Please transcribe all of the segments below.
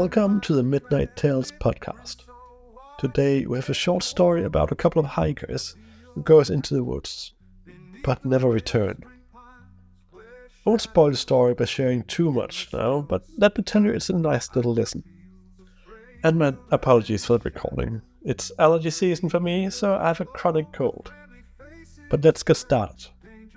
Welcome to the Midnight Tales podcast. Today we have a short story about a couple of hikers who goes into the woods, but never return. I won't spoil the story by sharing too much now, but let me tell you it's a nice little listen. And my apologies for the recording. It's allergy season for me, so I have a chronic cold. But let's get started.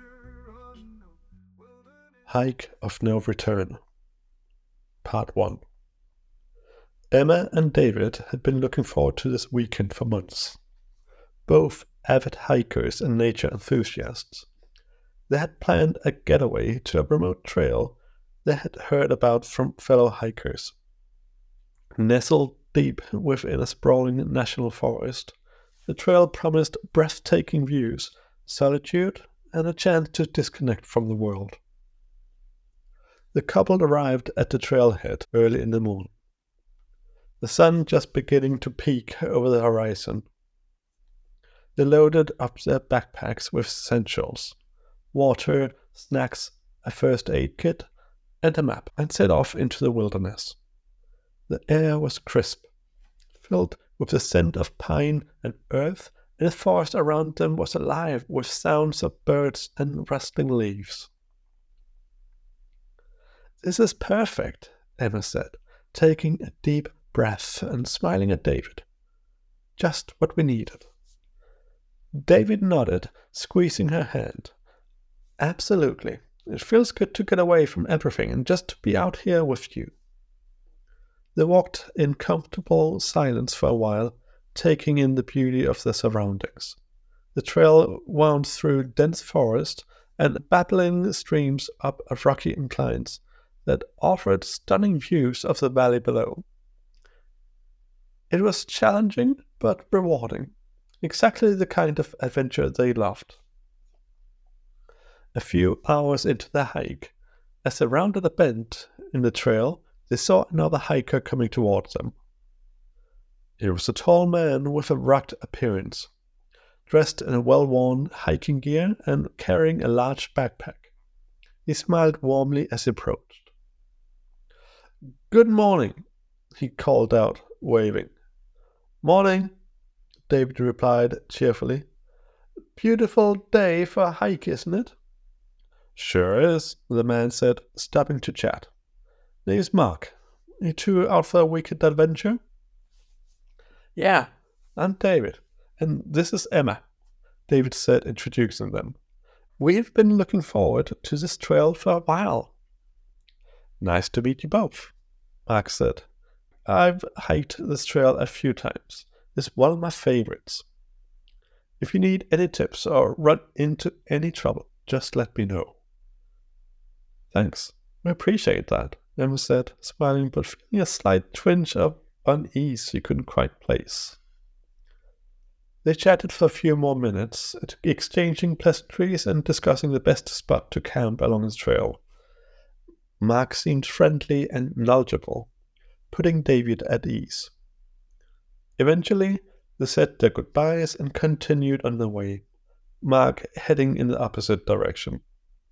Hike of No Return. Part 1. Emma and David had been looking forward to this weekend for months. Both avid hikers and nature enthusiasts, they had planned a getaway to a remote trail they had heard about from fellow hikers. Nestled deep within a sprawling national forest, the trail promised breathtaking views, solitude, and a chance to disconnect from the world. The couple arrived at the trailhead early in the morning, the sun just beginning to peek over the horizon. They loaded up their backpacks with essentials, water, snacks, a first aid kit, and a map, and set off into the wilderness. The air was crisp, filled with the scent of pine and earth, and the forest around them was alive with sounds of birds and rustling leaves. "This is perfect," Emma said, taking a deep breath and smiling at David. "Just what we needed." David nodded, squeezing her hand. "Absolutely. It feels good to get away from everything and just to be out here with you." They walked in comfortable silence for a while, taking in the beauty of their surroundings. The trail wound through dense forest and babbling streams up rocky inclines that offered stunning views of the valley below. It was challenging but rewarding, exactly the kind of adventure they loved. A few hours into the hike, as they rounded a bend in the trail, they saw another hiker coming towards them. It was a tall man with a rugged appearance, dressed in a well-worn hiking gear and carrying a large backpack. He smiled warmly as he approached. "Good morning," he called out, waving. "Morning," David replied cheerfully. "Beautiful day for a hike, isn't it?" "Sure is," the man said, stopping to chat. "Name's Mark. You two out for a weekend adventure?" "Yeah, I'm David, and this is Emma," David said, introducing them. "We've been looking forward to this trail for a while." "Nice to meet you both," Mark said. "I've hiked this trail a few times. It's one of my favorites. If you need any tips or run into any trouble, just let me know." "Thanks. I appreciate that," Emma said, smiling but feeling a slight twinge of unease she couldn't quite place. They chatted for a few more minutes, exchanging pleasantries and discussing the best spot to camp along the trail. Mark seemed friendly and knowledgeable, putting David at ease. Eventually, they said their goodbyes and continued on their way, Mark heading in the opposite direction.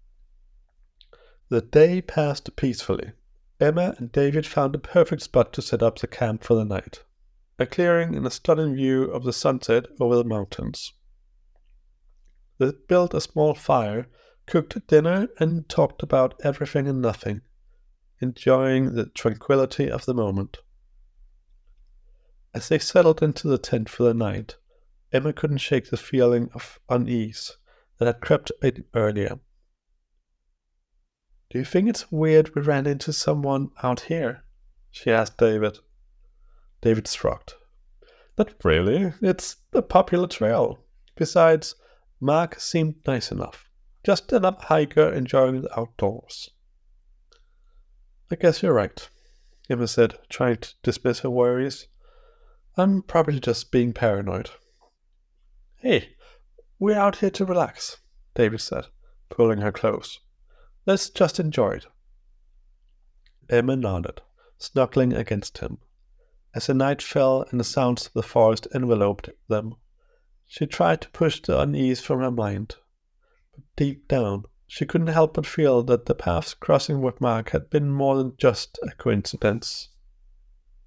The day passed peacefully. Emma and David found a perfect spot to set up the camp for the night, a clearing and a stunning view of the sunset over the mountains. They built a small fire, cooked dinner, and talked about everything and nothing, enjoying the tranquility of the moment. As they settled into the tent for the night, Emma couldn't shake the feeling of unease that had crept in earlier. "Do you think it's weird we ran into someone out here?" she asked David. David shrugged. "Not really. It's a popular trail. Besides, Mark seemed nice enough. Just another hiker enjoying the outdoors." "I guess you're right," Emma said, trying to dismiss her worries. "I'm probably just being paranoid." "Hey, we're out here to relax," David said, pulling her close. "Let's just enjoy it." Emma nodded, snuggling against him. As the night fell and the sounds of the forest enveloped them, she tried to push the unease from her mind. But deep down, she couldn't help but feel that the paths crossing with Mark had been more than just a coincidence.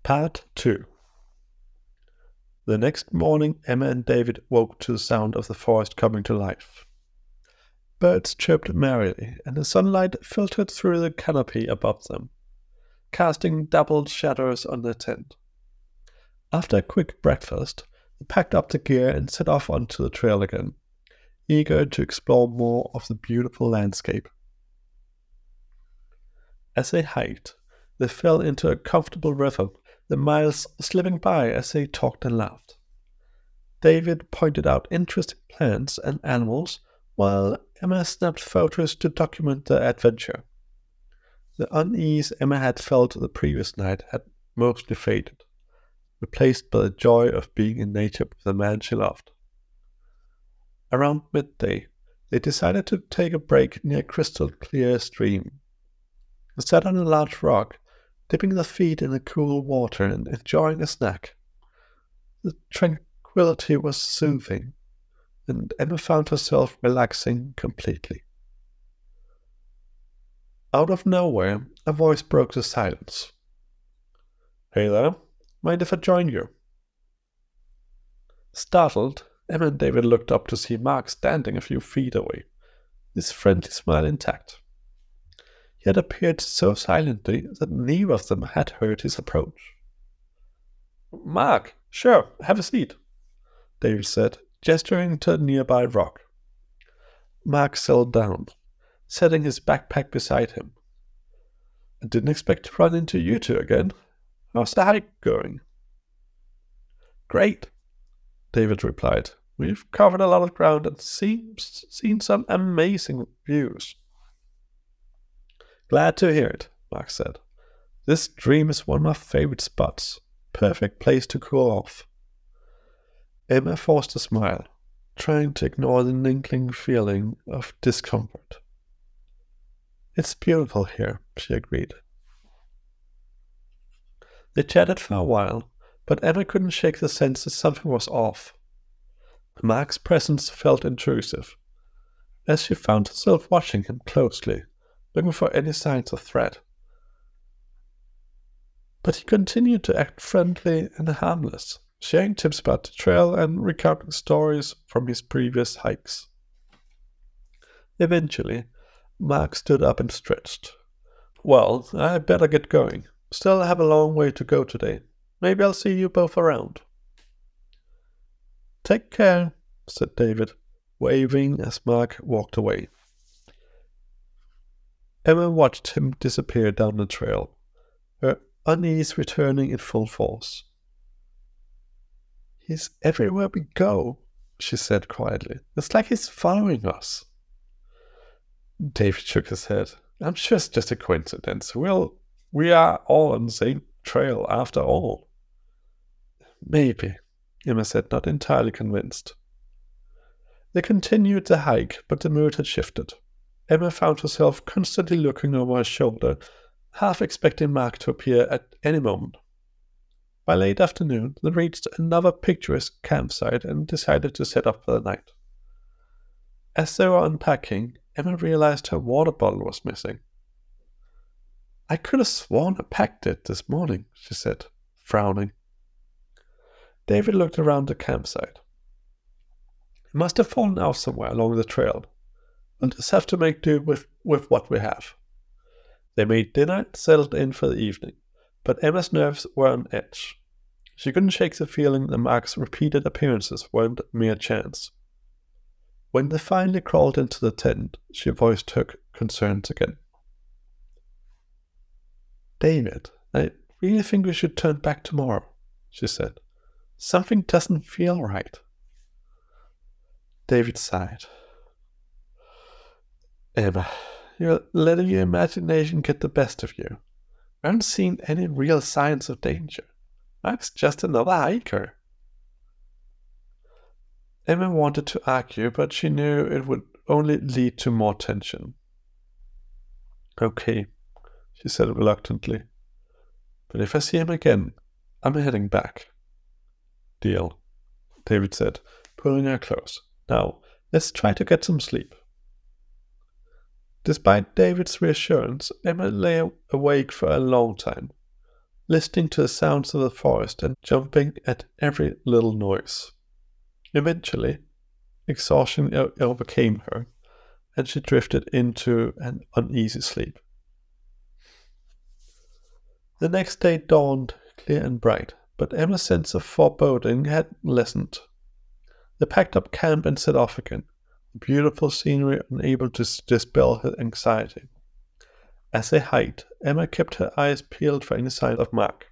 Part 2. The next morning, Emma and David woke to the sound of the forest coming to life. Birds chirped merrily, and the sunlight filtered through the canopy above them, casting doubled shadows on their tent. After a quick breakfast, they packed up the gear and set off onto the trail again, eager to explore more of the beautiful landscape. As they hiked, they fell into a comfortable rhythm, the miles slipping by as they talked and laughed. David pointed out interesting plants and animals, while Emma snapped photos to document the adventure. The unease Emma had felt the previous night had mostly faded, replaced by the joy of being in nature with the man she loved. Around midday, they decided to take a break near a crystal-clear stream. They sat on a large rock, dipping their feet in the cool water and enjoying a snack. The tranquility was soothing, and Emma found herself relaxing completely. Out of nowhere, a voice broke the silence. "Hey there, mind if I join you?" Startled, Emma and David looked up to see Mark standing a few feet away, his friendly smile intact. He had appeared so silently that neither of them had heard his approach. "Mark, sure, have a seat," David said, gesturing to a nearby rock. Mark settled down, setting his backpack beside him. "I didn't expect to run into you two again. How's the hike going?" "Great," David replied. "We've covered a lot of ground and seen some amazing views." "Glad to hear it," Mark said. "This stream is one of my favorite spots. Perfect place to cool off." Emma forced a smile, trying to ignore the niggling feeling of discomfort. "It's beautiful here," she agreed. They chatted for a while, but Emma couldn't shake the sense that something was off. Mark's presence felt intrusive, as she found herself watching him closely, looking for any signs of threat. But he continued to act friendly and harmless, sharing tips about the trail and recounting stories from his previous hikes. Eventually, Mark stood up and stretched. "Well, I better get going. Still have a long way to go today. Maybe I'll see you both around." "Take care," said David, waving as Mark walked away. Emma watched him disappear down the trail, her unease returning in full force. "He's everywhere we go," she said quietly. "It's like he's following us." David shook his head. "I'm sure it's just a coincidence. We are all on the same trail after all." "Maybe," Emma said, not entirely convinced. They continued the hike, but the mood had shifted. Emma found herself constantly looking over her shoulder, half expecting Mark to appear at any moment. By late afternoon, they reached another picturesque campsite and decided to set up for the night. As they were unpacking, Emma realized her water bottle was missing. "I could have sworn I packed it this morning," she said, frowning. David looked around the campsite. "It must have fallen out somewhere along the trail. We'll just have to make do with what we have." They made dinner and settled in for the evening, but Emma's nerves were on edge. She couldn't shake the feeling that Mark's repeated appearances weren't mere chance. When they finally crawled into the tent, she voiced her concerns again. "David, I really think we should turn back tomorrow," she said. "Something doesn't feel right." David sighed. "Emma, you're letting your imagination get the best of you. I haven't seen any real signs of danger. Mark's just another hiker." Emma wanted to argue, but she knew it would only lead to more tension. "Okay," she said reluctantly. "But if I see him again, I'm heading back." "Deal," David said, pulling her close. "Now, let's try to get some sleep." Despite David's reassurance, Emma lay awake for a long time, listening to the sounds of the forest and jumping at every little noise. Eventually, exhaustion overcame her, and she drifted into an uneasy sleep. The next day dawned clear and bright, but Emma's sense of foreboding had lessened. They packed up camp and set off again, the beautiful scenery unable to dispel her anxiety. As they hiked, Emma kept her eyes peeled for any sign of Mark.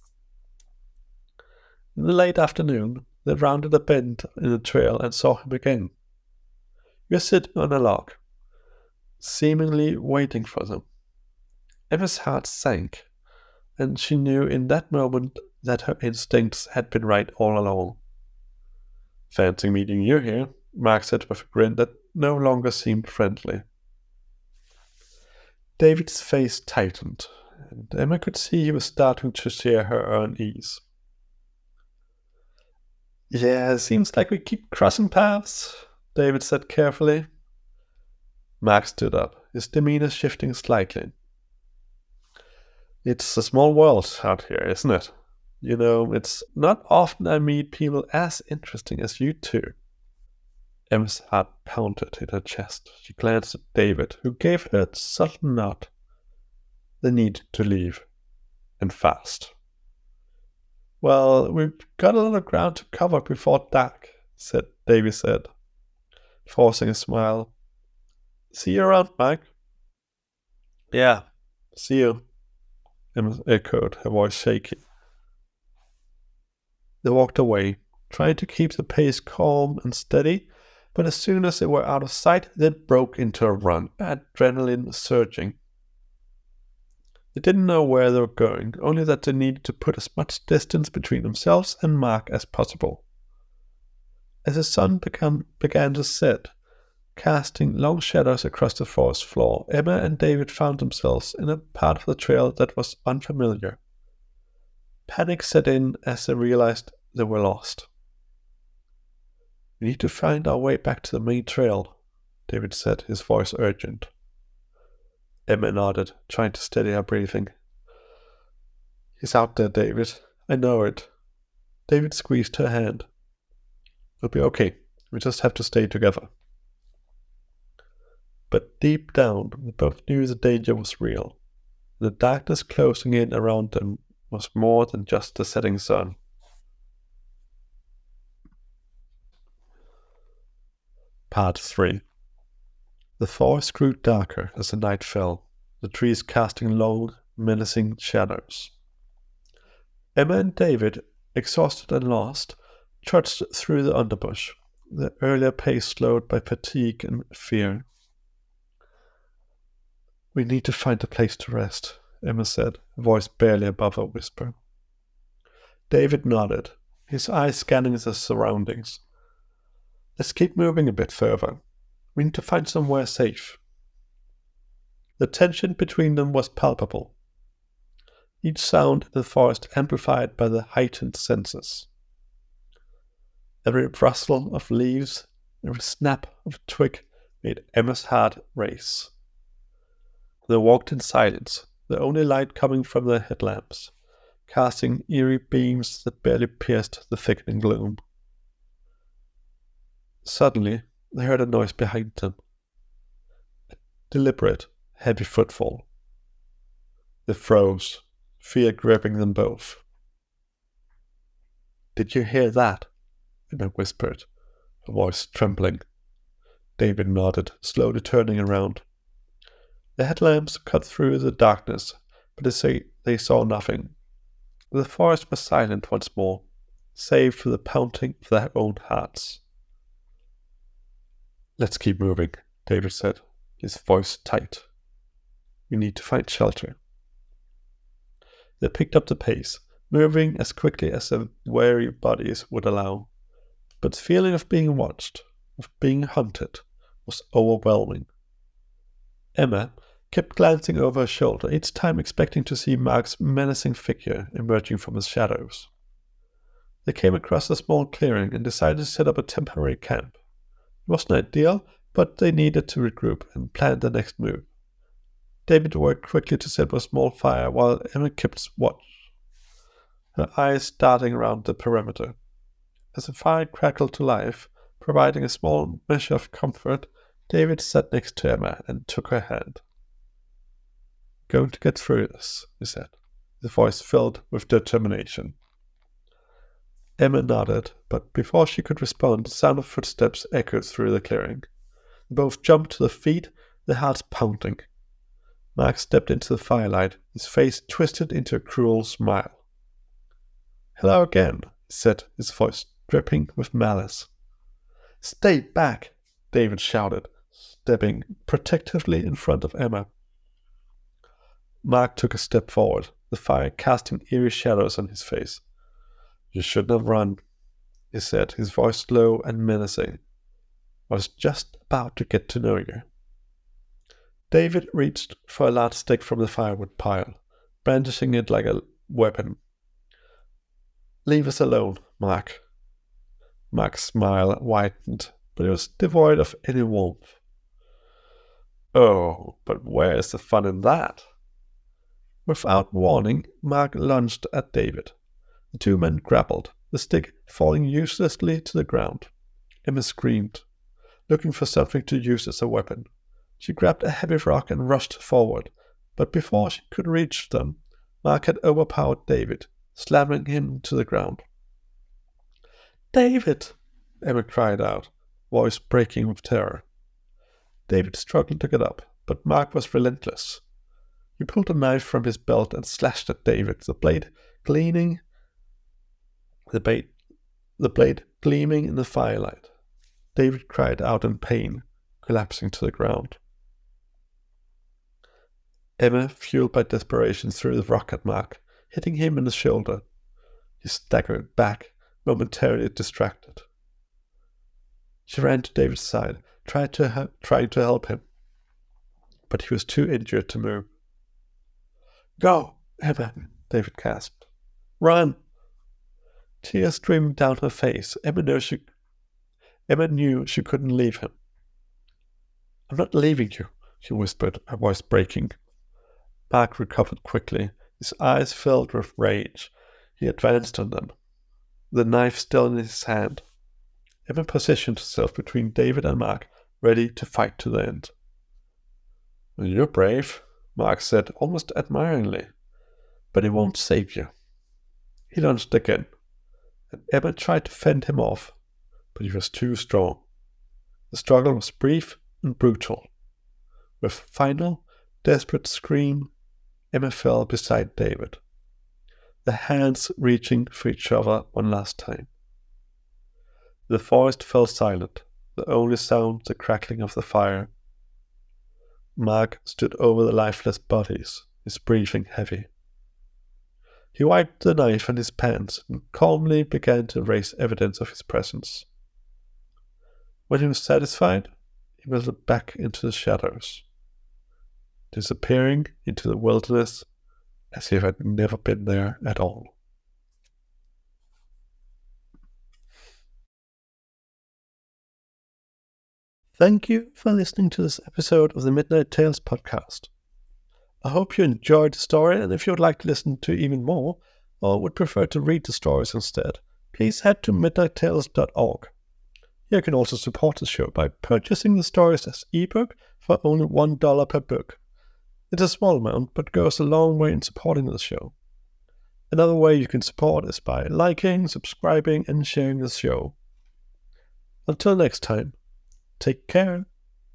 In the late afternoon, they rounded a bend in the trail and saw him again. He was sitting on a log, seemingly waiting for them. Emma's heart sank, and she knew in that moment that her instincts had been right all along. "Fancy meeting you here," Mark said with a grin that no longer seemed friendly. David's face tightened, and Emma could see he was starting to share her unease. "Yeah, seems like we keep crossing paths," David said carefully. Mark stood up, his demeanor shifting slightly. "It's a small world out here, isn't it? You know, it's not often I meet people as interesting as you two." Emma's heart pounded in her chest. She glanced at David, who gave her a subtle nod. They needed to leave, and fast. "Well, we've got a lot of ground to cover before dark," David said, forcing a smile. "See you around, Mike." "Yeah, see you," Emma echoed, her voice shaky. They walked away, trying to keep the pace calm and steady, but as soon as they were out of sight, they broke into a run, adrenaline surging. They didn't know where they were going, only that they needed to put as much distance between themselves and Mark as possible. As the sun began to set, casting long shadows across the forest floor, Emma and David found themselves in a part of the trail that was unfamiliar. Panic set in as they realized they were lost. "We need to find our way back to the main trail," David said, his voice urgent. Emma nodded, trying to steady her breathing. "He's out there, David. I know it." David squeezed her hand. "We'll be okay. We just have to stay together." But deep down, they both knew the danger was real. The darkness closing in around them was more than just the setting sun. Part 3. The forest grew darker as the night fell, the trees casting long, menacing shadows. Emma and David, exhausted and lost, trudged through the underbush, their earlier pace slowed by fatigue and fear. "We need to find a place to rest," Emma said, her voice barely above a whisper. David nodded, his eyes scanning the surroundings. "Let's keep moving a bit further. We need to find somewhere safe." The tension between them was palpable, each sound in the forest amplified by the heightened senses. Every rustle of leaves, every snap of a twig made Emma's heart race. They walked in silence, the only light coming from their headlamps, casting eerie beams that barely pierced the thickening gloom. Suddenly, they heard a noise behind them. A deliberate, heavy footfall. They froze, fear gripping them both. "Did you hear that?" Emma whispered, her voice trembling. David nodded, slowly turning around. The headlamps cut through the darkness, but they saw nothing. The forest was silent once more, save for the pounding of their own hearts. "Let's keep moving," David said, his voice tight. "We need to find shelter." They picked up the pace, moving as quickly as their weary bodies would allow. But the feeling of being watched, of being hunted, was overwhelming. Emma kept glancing over her shoulder, each time expecting to see Mark's menacing figure emerging from the shadows. They came across a small clearing and decided to set up a temporary camp. It wasn't ideal, but they needed to regroup and plan the next move. David worked quickly to set up a small fire while Emma kept watch. her eyes darting around the perimeter. As the fire crackled to life, providing a small measure of comfort, David sat next to Emma and took her hand. "Going to get through this," he said, his voice filled with determination. Emma nodded, but before she could respond, the sound of footsteps echoed through the clearing. They both jumped to their feet, their hearts pounding. Mark stepped into the firelight, his face twisted into a cruel smile. "Hello again," he said, his voice dripping with malice. "Stay back," David shouted, stepping protectively in front of Emma. Mark took a step forward, the fire casting eerie shadows on his face. "You shouldn't have run," he said, his voice low and menacing. "I was just about to get to know you." David reached for a large stick from the firewood pile, brandishing it like a weapon. "Leave us alone, Mark." Mark's smile widened, but it was devoid of any warmth. "Oh, but where is the fun in that?" Without warning, Mark lunged at David. The two men grappled, the stick falling uselessly to the ground. Emma screamed, looking for something to use as a weapon. She grabbed a heavy rock and rushed forward, but before she could reach them, Mark had overpowered David, slamming him to the ground. "David!" Emma cried out, voice breaking with terror. David struggled to get up, but Mark was relentless. He pulled a knife from his belt and slashed at David, the blade gleaming in the firelight. David cried out in pain, collapsing to the ground. Emma, fueled by desperation, threw the rock at Mark, hitting him in the shoulder. He staggered back, momentarily distracted. She ran to David's side, trying to help him, but he was too injured to move. "Go, Emma," David gasped. "Run!" Tears streamed down her face. Emma knew she couldn't leave him. "I'm not leaving you," she whispered, her voice breaking. Mark recovered quickly, his eyes filled with rage. He advanced on them, the knife still in his hand. Emma positioned herself between David and Mark, ready to fight to the end. "You're brave," Mark said, almost admiringly, "but it won't save you." He lunged again, and Emma tried to fend him off, but he was too strong. The struggle was brief and brutal. With a final, desperate scream, Emma fell beside David, the hands reaching for each other one last time. The forest fell silent, the only sound the crackling of the fire. Mark stood over the lifeless bodies, his breathing heavy. He wiped the knife on his pants and calmly began to erase evidence of his presence. When he was satisfied, he melted back into the shadows, disappearing into the wilderness as if he had never been there at all. Thank you for listening to this episode of the Midnight Tales podcast. I hope you enjoyed the story, and if you would like to listen to even more, or would prefer to read the stories instead, please head to midnighttales.org. You can also support the show by purchasing the stories as ebook for only $1 per book. It's a small amount, but goes a long way in supporting the show. Another way you can support is by liking, subscribing, and sharing the show. Until next time, take care.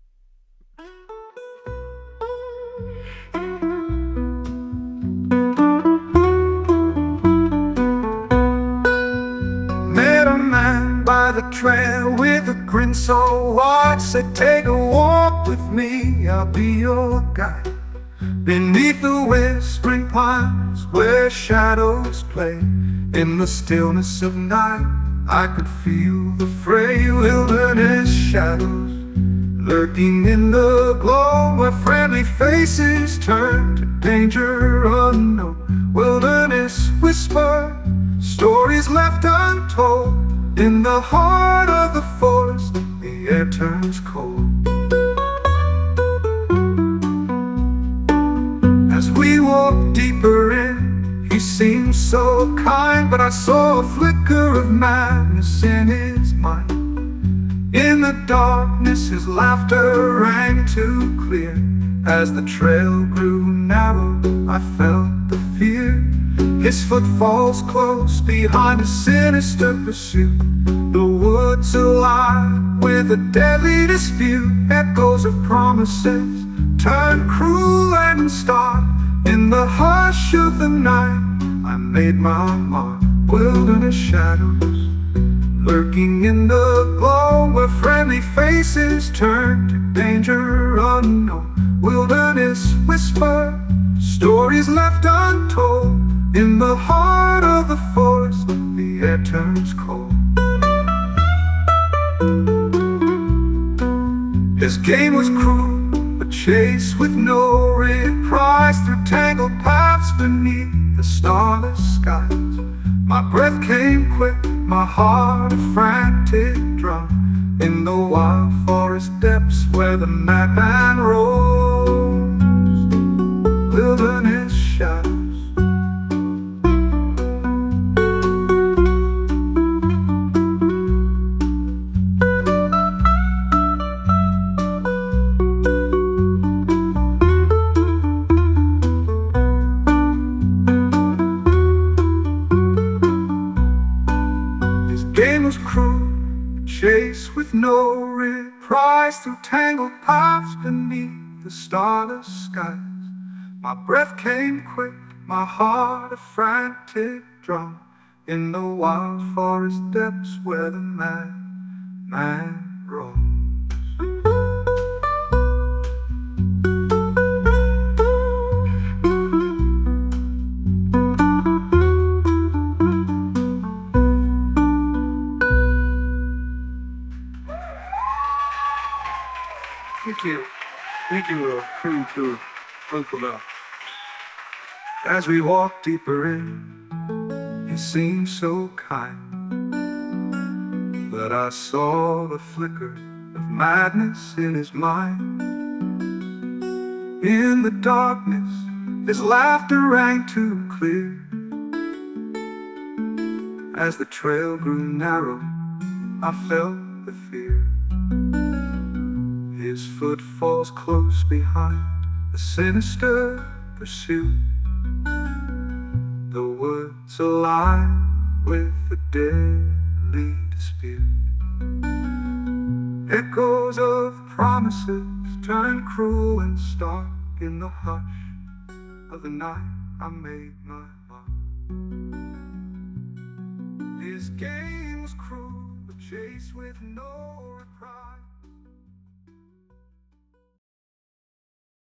Met a man by the trail with a grin so wide, said, "Take a walk with me, I'll be your guide." Beneath the whispering pines where shadows play, in the stillness of night I could feel the fray. Wilderness shadows lurking in the glow, where friendly faces turn to danger unknown. Wilderness whisper, stories left untold. In the heart of the forest, the air turns cold. As we walk deeper in, He seemed so kind, but I saw a flicker of madness in his mind. In the darkness his laughter rang too clear. As the trail grew narrow, I felt the fear. His footfalls close behind a sinister pursuit. The woods alive with a deadly dispute. Echoes of promises turned cruel and stark. In the hush of the night I made my mark. Wilderness shadows lurking in the glow, where friendly faces turn to danger unknown. Wilderness whisper, stories left untold. In the heart of the forest, the air turns cold. His game was cruel, a chase with no reprise, through tangled paths beneath the starless skies. My breath came quick, my heart a frantic drum. In the wild forest depths where the madman roams. Wilderness shadows. Game was cruel, a chase with no reprise, through tangled paths beneath the starless skies. My breath came quick, my heart a frantic drum. In the wild forest depths where the madman roams. Thank you, to Uncle Al. As we walked deeper in, he seemed so kind, but I saw the flicker of madness in his mind. In the darkness, his laughter rang too clear. As the trail grew narrow, I felt the fear. His footfalls close behind a sinister pursuit. The woods alive with a deadly dispute. Echoes of promises turn cruel and stark. In the hush of the night I made my mark. His game was cruel, a chase with no reprise.